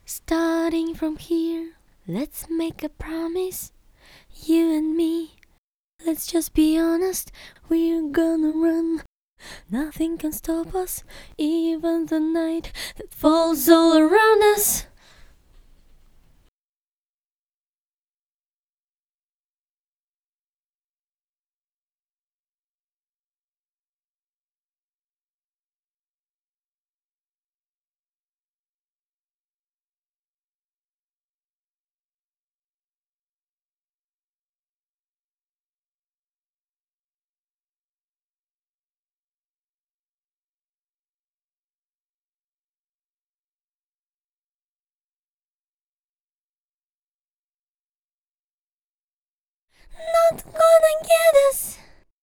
Starting from here, let's make a promise, you and me. Let's just be honest, we're gonna run. Nothing can stop us, even the night that falls all around us. Not gonna get us.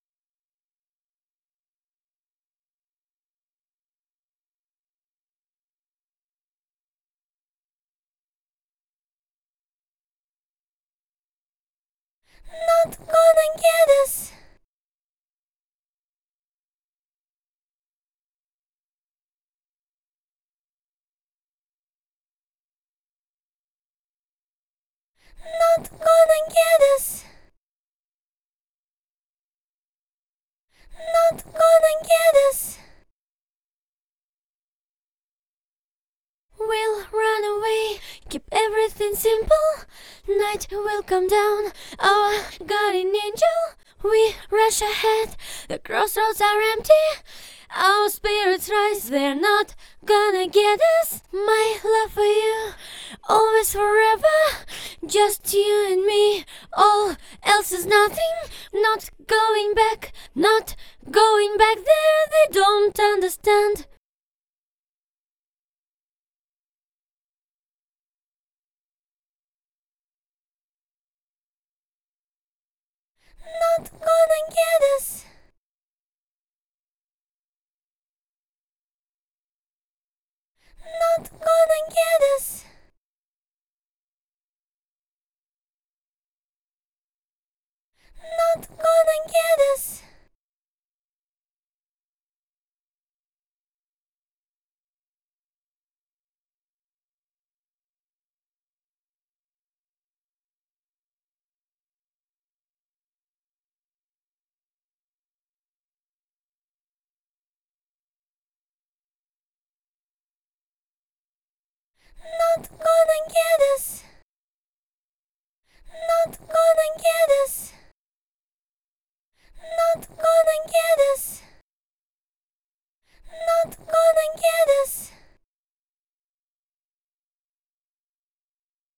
Not gonna get us. Not gonna get us. Not gonna get us. We'll run away, keep everything simple. Night will come down, our guardian angel. We rush ahead, the crossroads are empty. Our spirits rise, they're not gonna get us. My love for you, always forever. Just you and me, all else is nothing. Not going back, not going back there. They don't understand. Not gonna get us. Not gonna get us. Not gonna get us. Not